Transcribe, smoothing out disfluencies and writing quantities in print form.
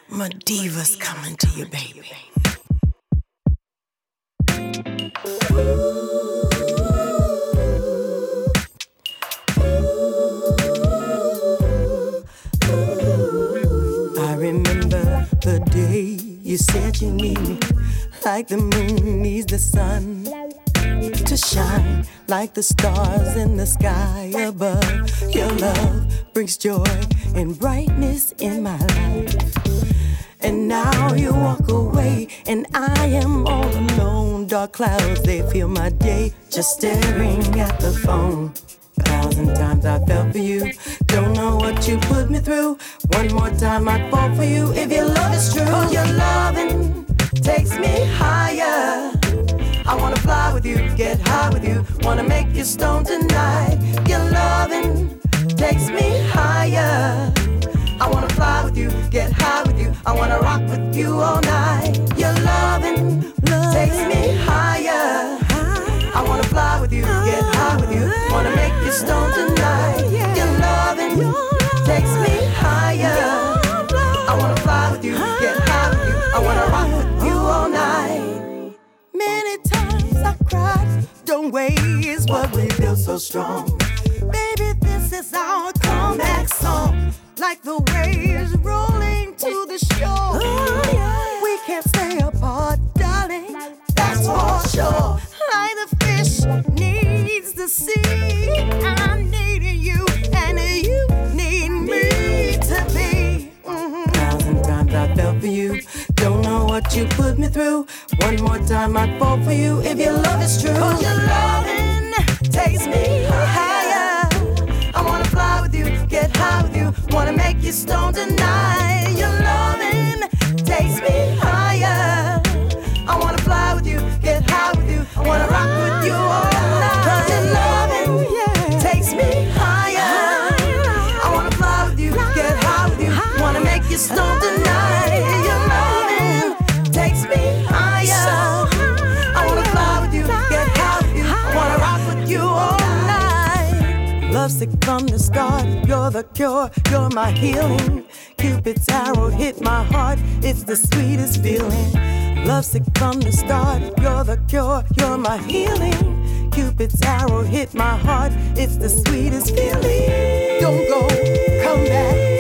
My diva's coming to you, baby. I remember the day you said you need me, like the moon needs the sun to shine, like the stars in the sky above. Your love brings joy and brightness in my life. And now you walk away, and I am all alone. Dark clouds, they fill my day, just staring at the phone. 1,000 times I fell for you, don't know what you put me through. One more time I'd fall for you if your love is true. Oh, your loving takes me higher. I wanna fly with you, get high with you, wanna make you stone tonight. Your loving takes me higher. I wanna fly with you, get high with you, I wanna rock with you all night. Your loving takes me higher. I wanna fly with you, get high with you, wanna make you stone tonight. Your loving takes me higher. I wanna fly with you, get high with you, I wanna rock with you all night. Many times I cried, don't waste what we feel so strong. Baby, this is our comeback song, like the waves rolling to the shore. Oh, yeah. We can't stay apart, darling, that's for sure. Like the fish needs the sea, I need you and you need me to be. 1,000 times I fell for you, don't know what you put me through. One more time I'd fall for you if your love is true. 'Cause your loving takes me higher. I wanna fly with you, get high with you, wanna make you stone tonight. Your loving takes me higher. I wanna fly with you, get high with you, I wanna rock with you all night. 'Cause your loving takes me higher. I wanna fly with you, get high with you, wanna make you stone tonight. Your loving takes me higher. I wanna fly with you, get high with you, I wanna rock with you all night. Lovesick from the start, you're the cure, you're my healing. Cupid's arrow hit my heart, it's the sweetest feeling. Lovesick from the start, you're the cure, you're my healing. Cupid's arrow hit my heart, it's the sweetest feeling. Don't go, come back.